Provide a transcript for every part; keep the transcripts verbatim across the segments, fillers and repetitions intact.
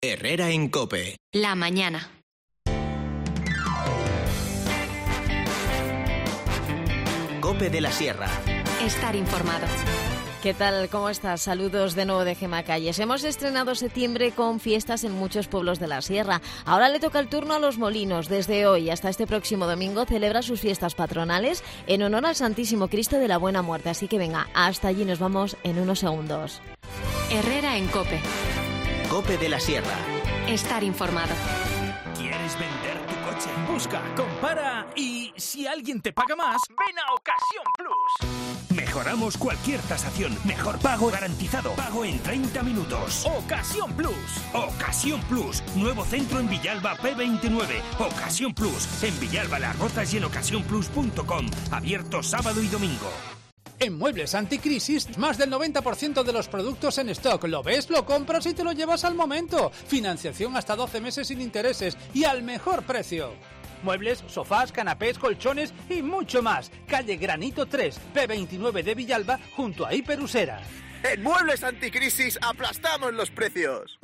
Herrera en COPE. La mañana. COPE de la Sierra. Estar informado. ¿Qué tal? ¿Cómo estás? Saludos de nuevo de Gema Calles. Hemos estrenado septiembre con fiestas en muchos pueblos de la Sierra. Ahora le toca el turno a Los Molinos. Desde hoy hasta este próximo domingo celebra sus fiestas patronales en honor al Santísimo Cristo de la Buena Muerte. Así que venga, hasta allí nos vamos en unos segundos. Herrera en COPE. COPE de la Sierra. Estar informado. ¿Quieres vender tu coche? Busca, compara y si alguien te paga más, ven a Ocasión Plus. Mejoramos cualquier tasación. Mejor pago garantizado. Pago en treinta minutos. Ocasión Plus. Ocasión Plus. Nuevo centro en Villalba P veintinueve. Ocasión Plus. En Villalba Las Rozas y en ocasión plus punto com. Abierto sábado y domingo. En Muebles Anticrisis, más del noventa por ciento de los productos en stock. Lo ves, lo compras y te lo llevas al momento. Financiación hasta doce meses sin intereses y al mejor precio. Muebles, sofás, canapés, colchones y mucho más. Calle Granito tres, P veintinueve de Villalba, junto a Hiperusera. En Muebles Anticrisis aplastamos los precios.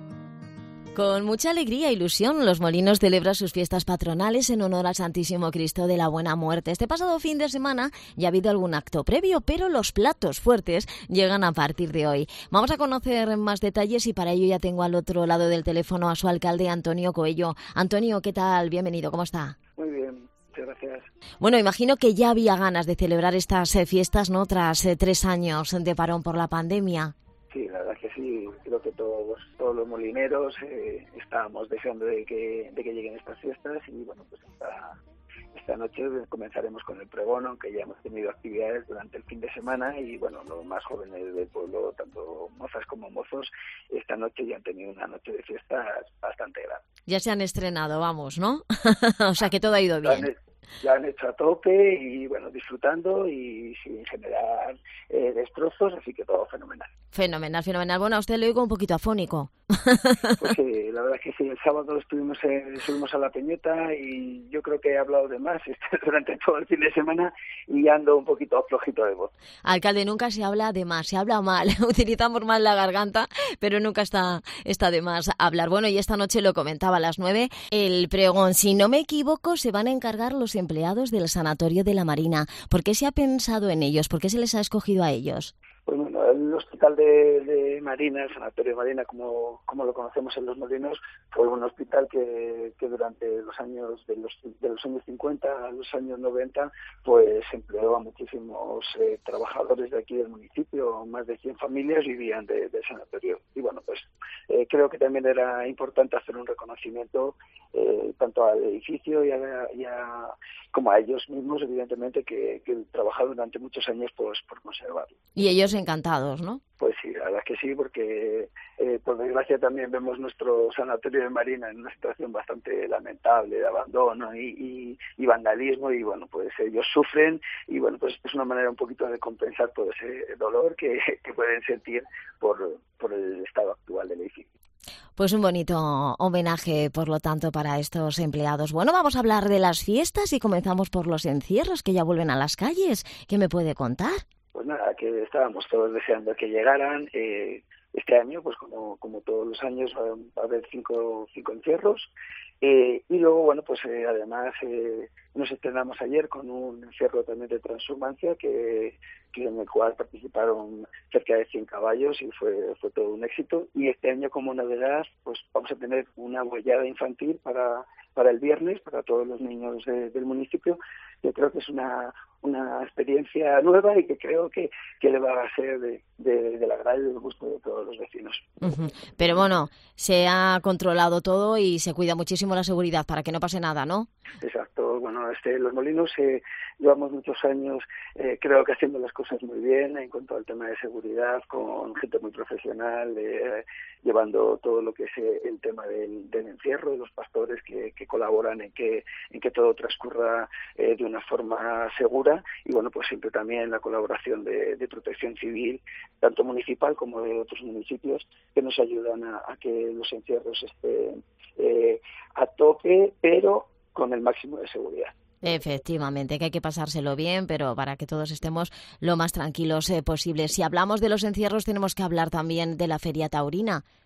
Con mucha alegría e ilusión, Los Molinos celebra sus fiestas patronales en honor al Santísimo Cristo de la Buena Muerte. Este pasado fin de semana ya ha habido algún acto previo, pero los platos fuertes llegan a partir de hoy. Vamos a conocer más detalles y para ello ya tengo al otro lado del teléfono a su alcalde, Antonio Coello. Antonio, ¿qué tal? Bienvenido, ¿cómo está? Muy bien. Muchas gracias. Bueno, imagino que ya había ganas de celebrar estas eh, fiestas, ¿no? Tras eh, tres años de parón por la pandemia. Sí, la verdad que sí, creo que todos todos los molineros eh, estábamos deseando de que, de que lleguen estas fiestas y bueno, pues esta, esta noche comenzaremos con el pregón, aunque ya hemos tenido actividades durante el fin de semana y bueno, los más jóvenes del pueblo, tanto mozas como mozos, esta noche ya han tenido una noche de fiestas bastante grande. Ya se han estrenado, vamos, ¿no? O sea que todo ha ido bien. Ya han hecho a tope y bueno, disfrutando y sin generar eh, destrozos, así que todo fenomenal. Fenomenal, fenomenal. Bueno, a usted le oigo un poquito afónico. Pues sí, la verdad es que sí, el sábado estuvimos en, subimos a la Peñeta y yo creo que he hablado de más durante todo el fin de semana y ando un poquito flojito de voz. Alcalde, nunca se habla de más, se habla mal, utilizamos mal la garganta, pero nunca está, está de más hablar. Bueno, y esta noche lo comentaba a las nueve, el pregón, si no me equivoco, se van a encargar los empleados del Sanatorio de la Marina. ¿Por qué se ha pensado en ellos? ¿Por qué se les ha escogido a ellos? Pues bueno, el hospital de, de Marina, el Sanatorio de Marina, como, como lo conocemos en Los Molinos, fue un hospital que, que durante los años de los, de los años cincuenta a los años noventa, pues empleó a muchísimos eh, trabajadores de aquí del municipio, más de cien familias vivían de, del sanatorio. Y bueno, pues eh, creo que también era importante hacer un reconocimiento eh, tanto al edificio y a, y a, como a ellos mismos, evidentemente, que, que han trabajado durante muchos años pues, por conservarlo. Y ellos encantados, ¿no? Pues sí, la verdad es que sí, porque eh, por desgracia también vemos nuestro sanatorio de Marina en una situación bastante lamentable de abandono y, y, y vandalismo y bueno, pues ellos sufren y bueno, pues es una manera un poquito de compensar todo ese dolor que, que pueden sentir por, por el estado actual del edificio. Pues un bonito homenaje, por lo tanto, para estos empleados. Bueno, vamos a hablar de las fiestas y comenzamos por los encierros que ya vuelven a las calles. ¿Qué me puede contar? Pues nada, que estábamos todos deseando que llegaran. Eh, este año, pues como, como todos los años, va, va a haber cinco, cinco encierros. Eh, y luego, bueno, pues eh, además eh, nos estrenamos ayer con un encierro también de transhumancia que, que en el cual participaron cerca de cien caballos y fue, fue todo un éxito. Y este año, como novedad, pues vamos a tener una bollada infantil para, para el viernes, para todos los niños de, del municipio. Yo creo que es una, una experiencia nueva y que creo que, que le va a ser de, de, del agrado y del gusto de todos los vecinos. Uh-huh. Pero bueno, se ha controlado todo y se cuida muchísimo la seguridad para que no pase nada, ¿no? Exacto. Bueno, este, Los Molinos eh, llevamos muchos años, eh, creo que haciendo las cosas muy bien en cuanto al tema de seguridad, con gente muy profesional, eh, llevando todo lo que es eh, el tema del, del encierro, de los pastores que, que colaboran en que, en que todo transcurra eh, de una forma segura y bueno, pues siempre también la colaboración de, de Protección Civil, tanto municipal como de otros municipios, que nos ayudan a, a que los encierros estén eh, a tope, pero con el máximo de seguridad. Efectivamente, que hay que pasárselo bien, pero para que todos estemos lo más tranquilos eh, posible. Si hablamos de los encierros, tenemos que hablar también de la Feria Taurina.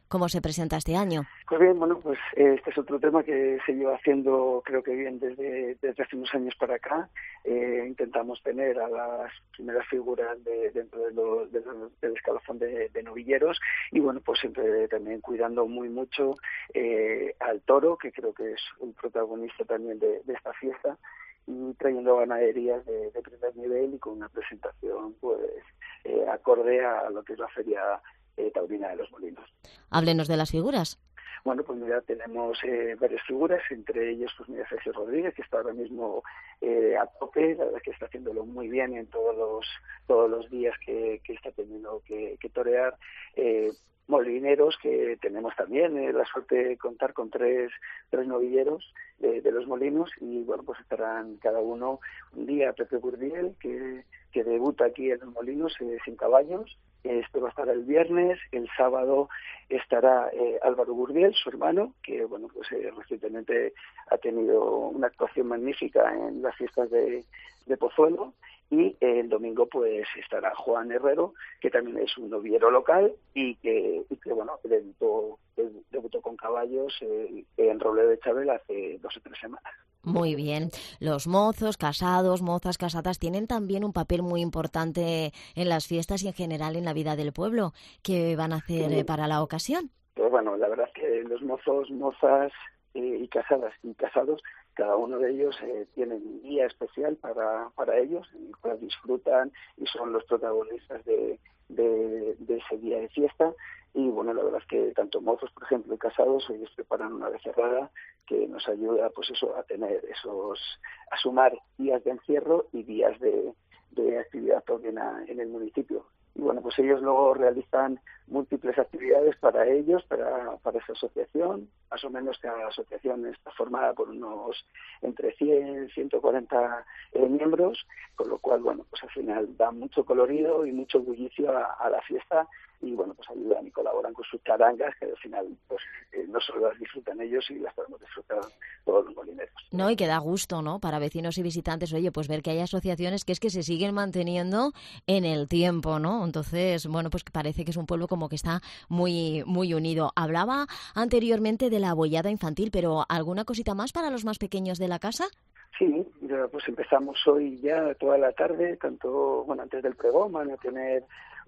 ¿Cómo se presenta este año? Pues bien, bueno, pues eh, este es otro tema que se lleva haciendo, creo que bien, desde, desde hace unos años para acá. Eh, intentamos tener a las primeras figuras de, dentro de lo, de lo, del escalafón de, de novilleros y, bueno, pues siempre también cuidando muy mucho eh, al toro, que creo que es un protagonista también de, de esta fiesta, y trayendo ganaderías de, de primer nivel y con una presentación pues eh, acorde a lo que es la feria eh, taurina de los Molinos. Háblenos de las figuras. Bueno, pues mira, tenemos eh, varias figuras, entre ellos pues mira Sergio Rodríguez, que está ahora mismo eh, a tope, la verdad que está haciéndolo muy bien en todos los todos los días que, que está teniendo que, que torear. Eh, Molineros, que tenemos también eh, la suerte de contar con tres, tres novilleros de, de los molinos, y bueno, pues estarán cada uno un día Pepe Gurdiel, que, que debuta aquí en los Molinos eh, sin caballos. Esto va a estar el viernes. El sábado estará eh, Álvaro Gurdiel, su hermano, que bueno, pues eh, recientemente ha tenido una actuación magnífica en las fiestas de, de Pozuelo. Y eh, el domingo pues estará Juan Herrero, que también es un novillero local y que, y que bueno, debutó, debutó con caballos eh, en Robledo de Chabel hace dos o tres semanas. Muy bien. Los mozos, casados, mozas, casadas tienen también un papel muy importante en las fiestas y en general en la vida del pueblo. ¿Qué van a hacer sí. eh, para la ocasión? Pues bueno, la verdad es que los mozos, mozas eh, y casadas y casados, cada uno de ellos eh, tiene un día especial para, para ellos, en el cual disfrutan y son los protagonistas de, de, de ese día de fiesta. Y bueno, la verdad es que tanto mozos, por ejemplo, y casados, ellos preparan una becerrada que nos ayuda, pues eso, a tener esos, a sumar días de encierro y días de, de actividad taurina en el municipio. Y bueno, pues ellos luego realizan múltiples actividades para ellos, para, para esa asociación. Más o menos cada asociación está formada por unos entre cien y ciento cuarenta eh, miembros, con lo cual, bueno, pues al final da mucho colorido y mucho bullicio a, a la fiesta, y bueno, pues ayudan y colaboran con sus charangas, que al final pues eh, no solo las disfrutan ellos, y las podemos disfrutar todos los molineros. No, y que da gusto, ¿no? Para vecinos y visitantes, oye, pues ver que hay asociaciones que es que se siguen manteniendo en el tiempo, ¿no? Entonces, bueno, pues parece que es un pueblo como que está muy, muy unido. Hablaba anteriormente de la boyada infantil, pero ¿alguna cosita más para los más pequeños de la casa? Sí, pues empezamos hoy ya toda la tarde, tanto, bueno, antes del pregón van a tener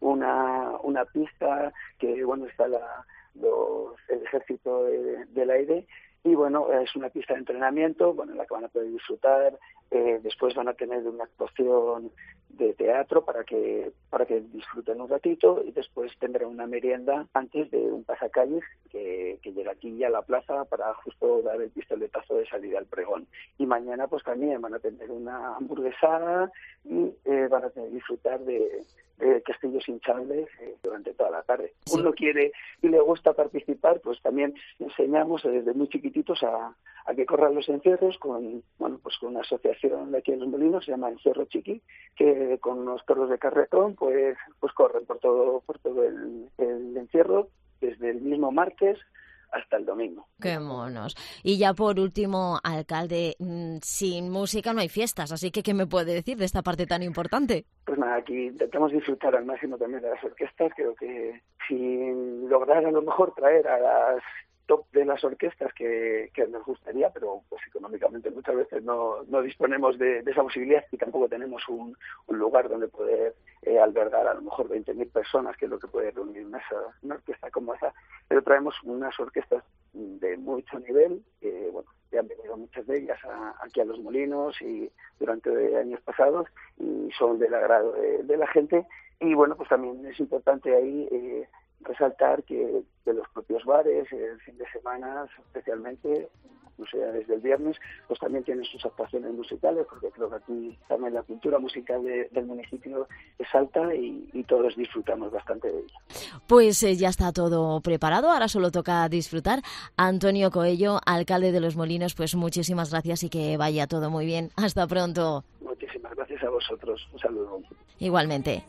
una una pista que, bueno, está la, los, el ejército de, del aire, y bueno, es una pista de entrenamiento, bueno, en la que van a poder disfrutar. Eh, después van a tener una actuación de teatro para que para que disfruten un ratito, y después tendrán una merienda antes de un pasacalles que, que llega aquí ya a la plaza para justo dar el pistoletazo de salida al pregón. Y mañana pues también van a tener una hamburguesada y eh, van a tener, disfrutar de, de castillos hinchables eh, durante toda la tarde. Sí. Uno quiere y le gusta participar, pues también enseñamos desde muy chiquititos a, a que corran los encierros con, bueno, pues con una asociación de aquí en Los Molinos, se llama Encierro Chiqui, que con los toros de carretón pues pues corren por todo por todo el, el encierro, desde el mismo martes hasta el domingo. ¡Qué monos! Y ya por último, alcalde, sin música no hay fiestas, así que ¿qué me puede decir de esta parte tan importante? Pues nada, aquí intentamos disfrutar al máximo también de las orquestas. Creo que sin lograr a lo mejor traer a las top de las orquestas que, que nos gustaría, pero pues económicamente muchas veces no, no disponemos de, de esa posibilidad, y tampoco tenemos un, un lugar donde poder eh, albergar a lo mejor veinte mil personas, que es lo que puede reunir una, una orquesta como esa. Pero traemos unas orquestas de mucho nivel, que bueno, ya han venido muchas de ellas a, aquí a Los Molinos y durante años pasados, y son del agrado de, de la gente. Y bueno, pues también es importante ahí eh, resaltar que de los propios bares, el fin de semana especialmente, no sé, desde el viernes, pues también tienen sus actuaciones musicales, porque creo que aquí también la cultura musical de, del municipio es alta, y, y todos disfrutamos bastante de ella. Pues eh, ya está todo preparado, ahora solo toca disfrutar. Antonio Coello, alcalde de Los Molinos, pues muchísimas gracias y que vaya todo muy bien. Hasta pronto. Muchísimas gracias a vosotros. Un saludo. Igualmente.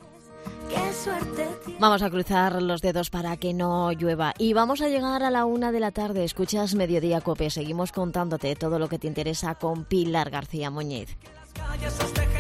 Vamos a cruzar los dedos para que no llueva y vamos a llegar a la una de la tarde. Escuchas Mediodía Cope. Seguimos contándote todo lo que te interesa con Pilar García Muñiz.